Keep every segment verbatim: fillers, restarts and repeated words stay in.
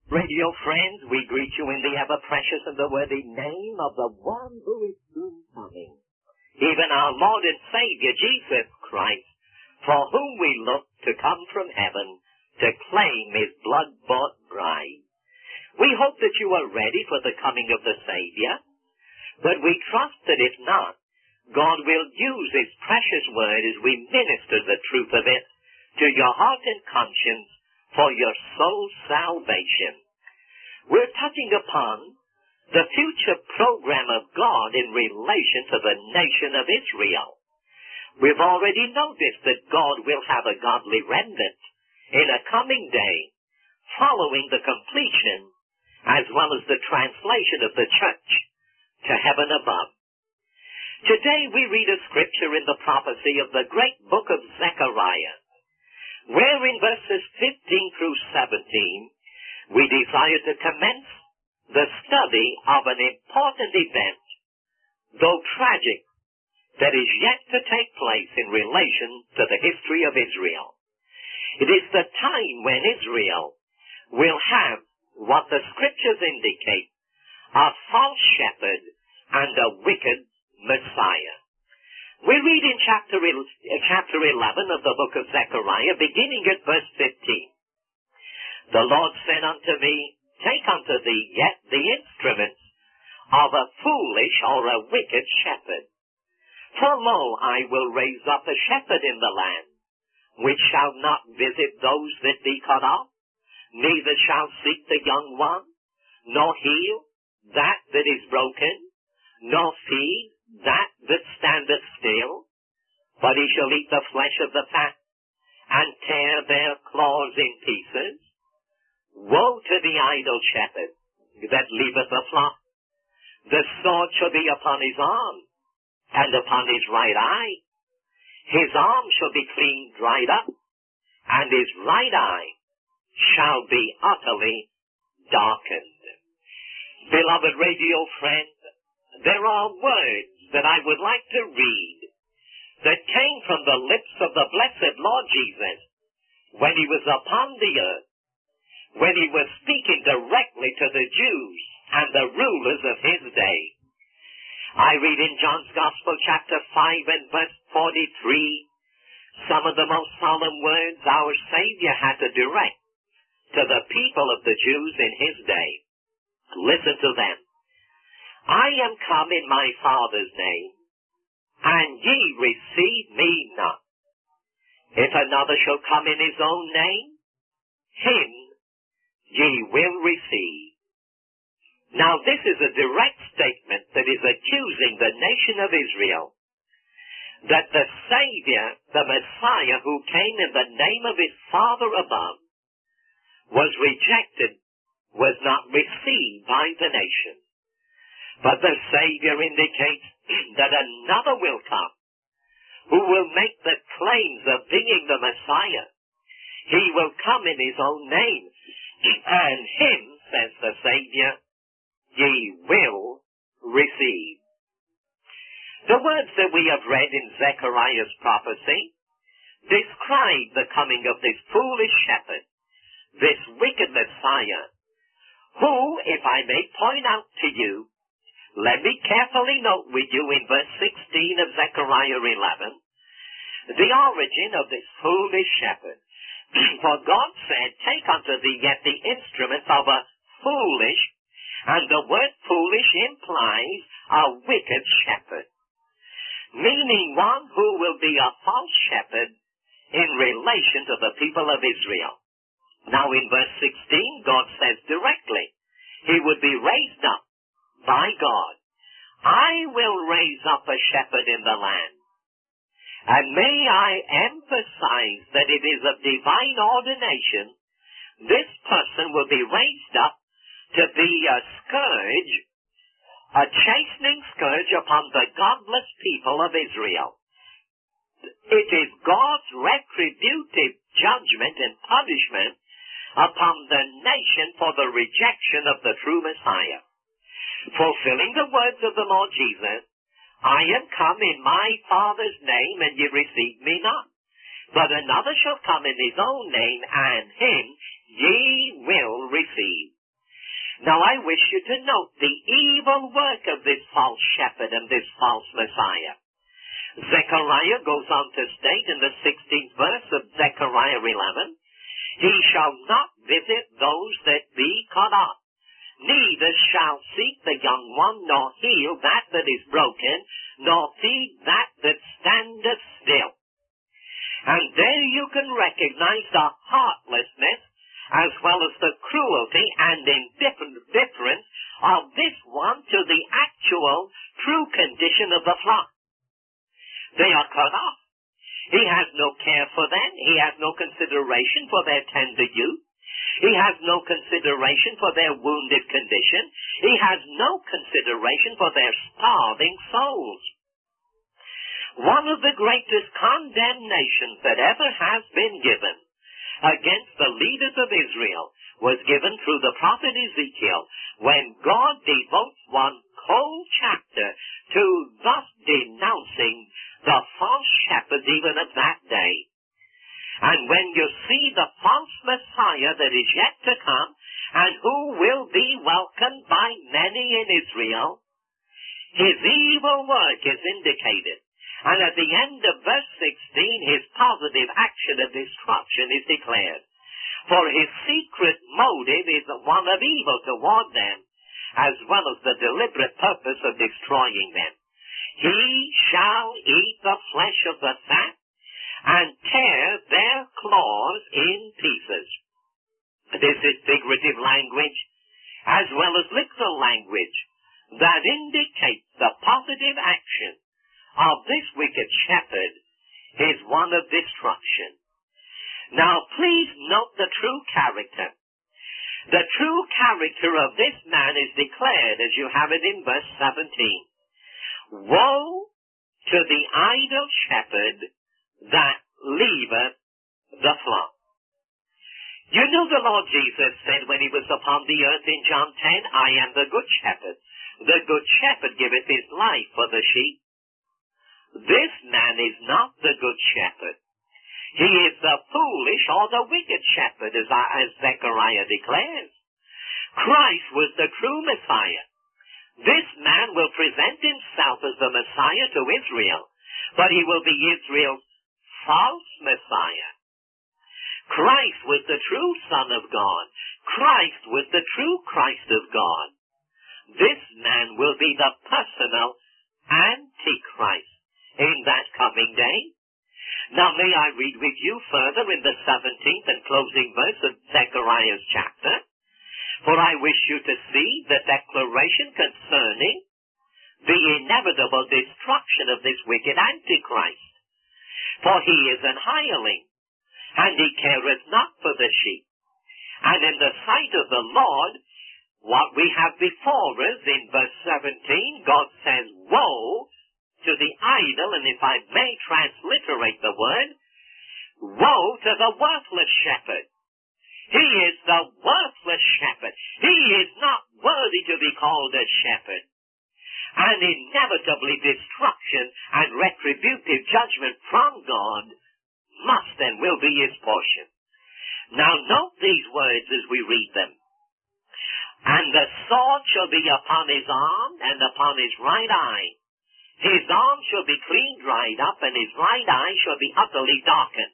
Radio friends, we greet you in the ever-precious and the worthy name of the one who is soon coming, even our Lord and Savior, Jesus Christ, for whom we look to come from heaven to claim his blood-bought bride. We hope that you are ready for the coming of the Savior, but we trust that if not, God will use his precious word as we minister the truth of it to your heart and conscience for your soul's salvation. We're touching upon the future program of God in relation to the nation of Israel. We've already noticed that God will have a godly remnant in a coming day following the completion as well as the translation of the church to heaven above. Today we read a scripture in the prophecy of the great book of Zechariah, where in verses fifteen through seventeen, we desire to commence the study of an important event, though tragic, that is yet to take place in relation to the history of Israel. It is the time when Israel will have what the scriptures indicate, a false shepherd and a wicked Messiah. We read in chapter, chapter eleven of the book of Zechariah, beginning at verse fifteen. The Lord said unto me, Take unto thee yet the instruments of a foolish or a wicked shepherd. For lo, I will raise up a shepherd in the land, which shall not visit those that be cut off, neither shall seek the young one, nor heal that that is broken, nor feed that that standeth still, but he shall eat the flesh of the fat, and tear their claws in pieces. Woe to the idle shepherd that leaveth the flock. The sword shall be upon his arm, and upon his right eye. His arm shall be clean dried up, and his right eye shall be utterly darkened. Beloved radio friend, there are words that I would like to read that came from the lips of the blessed Lord Jesus when he was upon the earth, when he was speaking directly to the Jews and the rulers of his day. I read in John's Gospel chapter five and verse forty-three, some of the most solemn words our Savior had to direct to the people of the Jews in his day. Listen to them. I am come in my Father's name, and ye receive me not. If another shall come in his own name, him ye will receive. Now this is a direct statement that is accusing the nation of Israel that the Savior, the Messiah who came in the name of his Father above, was rejected, was not received by the nation. But the Savior indicates that another will come who will make the claims of being the Messiah. He will come in his own name, and him, says the Savior, ye will receive. The words that we have read in Zechariah's prophecy describe the coming of this foolish shepherd, this wicked Messiah, who, if I may point out to you, let me carefully note with you in verse sixteen of Zechariah eleven, the origin of this foolish shepherd. For God said, Take unto thee yet the instruments of a foolish, and the word foolish implies a wicked shepherd, meaning one who will be a false shepherd in relation to the people of Israel. Now in verse sixteen, God says directly, he would be raised up by God. I will raise up a shepherd in the land. And may I emphasize that it is of divine ordination, this person will be raised up to be a scourge, a chastening scourge upon the godless people of Israel. It is God's retributive judgment and punishment upon the nation for the rejection of the true Messiah. Fulfilling the words of the Lord Jesus, I am come in my Father's name, and ye receive me not. But another shall come in his own name, and him ye will receive. Now I wish you to note the evil work of this false shepherd and this false Messiah. Zechariah goes on to state in the sixteenth verse of Zechariah eleven, he shall not visit those that be cut off, neither shall seek the young one, nor heal that that is broken, nor feed that that standeth still. And there you can recognize the heartlessness as well as the cruelty and indifference of this one to the actual true condition of the flock. They are cut off. He has no care for them. He has no consideration for their tender youth. He has no consideration for their wounded condition. He has no consideration for their starving souls. One of the greatest condemnations that ever has been given against the leaders of Israel was given through the prophet Ezekiel, when God devotes one whole chapter to thus denouncing the false shepherds even of that day. And when you see the false Messiah that is yet to come, and who will be welcomed by many in Israel, his evil work is indicated. And at the end of verse sixteen, his positive action of destruction is declared. For his secret motive is one of evil toward them, as well as the deliberate purpose of destroying them. He shall eat the flesh of the fat, and tear their claws in pieces. This is figurative language, as well as literal language, that indicates the positive action of this wicked shepherd is one of destruction. Now please note the true character. The true character of this man is declared as you have it in verse seventeen. Woe to the idle shepherd that leaveth the flock. You know the Lord Jesus said when he was upon the earth in John ten, I am the good shepherd. The good shepherd giveth his life for the sheep. This man is not the good shepherd. He is the foolish or the wicked shepherd, as, as Zechariah declares. Christ was the true Messiah. This man will present himself as the Messiah to Israel, but he will be Israel's false Messiah. Christ was the true Son of God. Christ was the true Christ of God. This man will be the personal Antichrist in that coming day. Now may I read with you further in the seventeenth and closing verse of Zechariah's chapter, for I wish you to see the declaration concerning the inevitable destruction of this wicked Antichrist. For he is an hireling, and he careth not for the sheep. And in the sight of the Lord, what we have before us in verse seventeen, God says, woe to the idle, and if I may transliterate the word, woe to the worthless shepherd. He is the worthless shepherd. He is not worthy to be called a shepherd. And inevitably destruction and retributive judgment from God must and will be his portion. Now note these words as we read them. And the sword shall be upon his arm and upon his right eye. His arm shall be clean dried up, and his right eye shall be utterly darkened.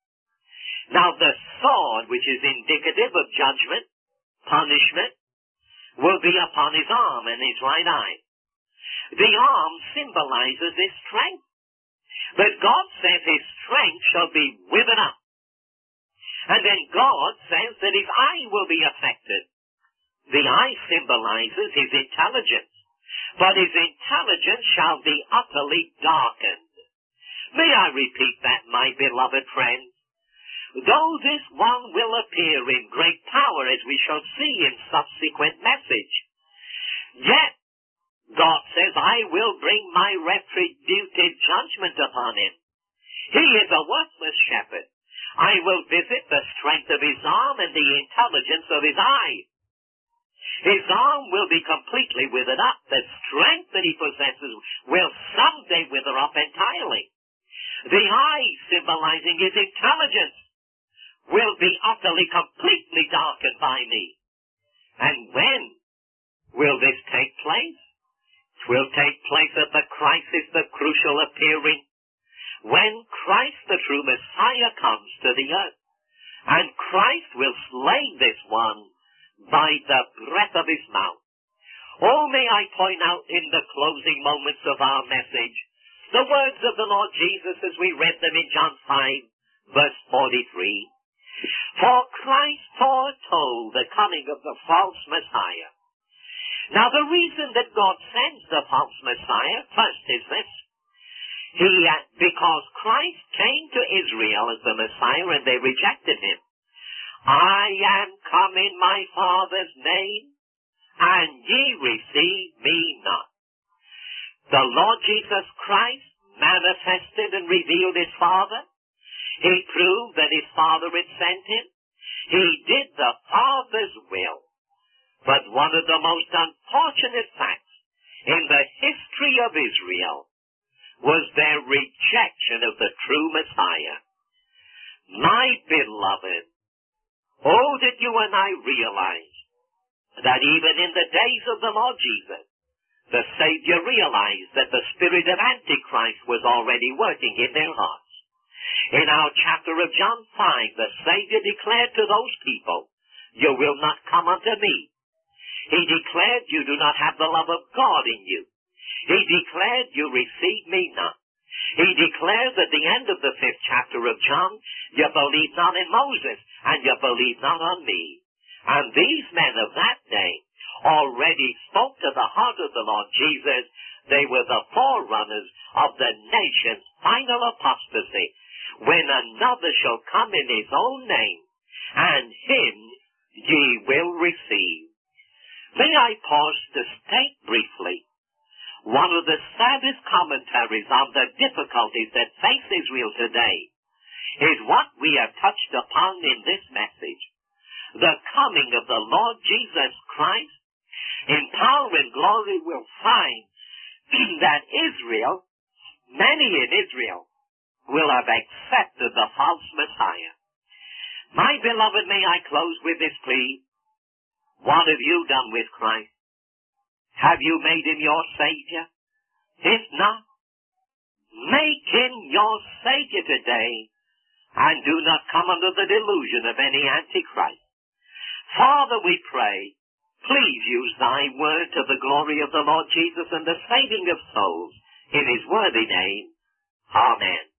Now the sword, which is indicative of judgment, punishment, will be upon his arm and his right eye. The arm symbolizes his strength. But God says his strength shall be withered up. And then God says that his eye will be affected. The eye symbolizes his intelligence. But his intelligence shall be utterly darkened. May I repeat that, my beloved friends? Though this one will appear in great power, as we shall see in subsequent message, yet God says, I will bring my retributive judgment upon him. He is a worthless shepherd. I will visit the strength of his arm and the intelligence of his eye. His arm will be completely withered up. The strength that he possesses will someday wither up entirely. The eye, symbolizing his intelligence, will be utterly, completely darkened by me. And when will this take place? It will take place at the crisis, the crucial appearing, when Christ, the true Messiah, comes to the earth. And Christ will slay this one by the breath of his mouth. Oh, may I point out in the closing moments of our message the words of the Lord Jesus as we read them in John five, verse forty-three. For Christ foretold the coming of the false Messiah. Now, the reason that God sends the false Messiah, first, is this. He, uh, because Christ came to Israel as the Messiah and they rejected him. I am come in my Father's name, and ye receive me not. The Lord Jesus Christ manifested and revealed his Father. He proved that his Father had sent him. He did the Father's will. But one of the most unfortunate facts in the history of Israel was their rejection of the true Messiah. My beloved, oh, that you and I realize that even in the days of the Lord Jesus, the Savior realized that the spirit of Antichrist was already working in their hearts. In our chapter of John five, the Savior declared to those people, you will not come unto me. He declared, you do not have the love of God in you. He declared, you receive me not. He declares at the end of the fifth chapter of John, you believe not in Moses, and you believe not on me. And these men of that day already spoke to the heart of the Lord Jesus. They were the forerunners of the nation's final apostasy, when another shall come in his own name, and him ye will receive. May I pause to state briefly one of the saddest commentaries on the difficulties that face Israel today is what we have touched upon in this message. The coming of the Lord Jesus Christ in power and glory will find that Israel, many in Israel, will have accepted the false Messiah. My beloved, may I close with this plea. What have you done with Christ? Have you made him your Savior? If not, make him your Savior today, and do not come under the delusion of any Antichrist. Father, we pray, please use thy word to the glory of the Lord Jesus and the saving of souls. In his worthy name, amen.